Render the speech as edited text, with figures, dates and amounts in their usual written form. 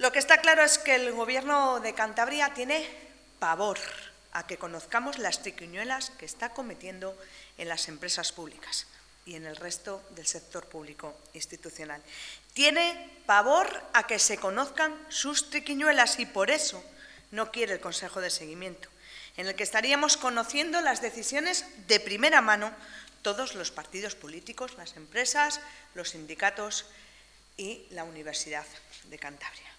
Lo que está claro es que el Gobierno de Cantabria tiene pavor a que conozcamos las triquiñuelas que está cometiendo en las empresas públicas y en el resto del sector público institucional. Tiene pavor a que se conozcan sus triquiñuelas y por eso no quiere el Consejo de Seguimiento, en el que estaríamos conociendo las decisiones de primera mano todos los partidos políticos, las empresas, los sindicatos y la Universidad de Cantabria.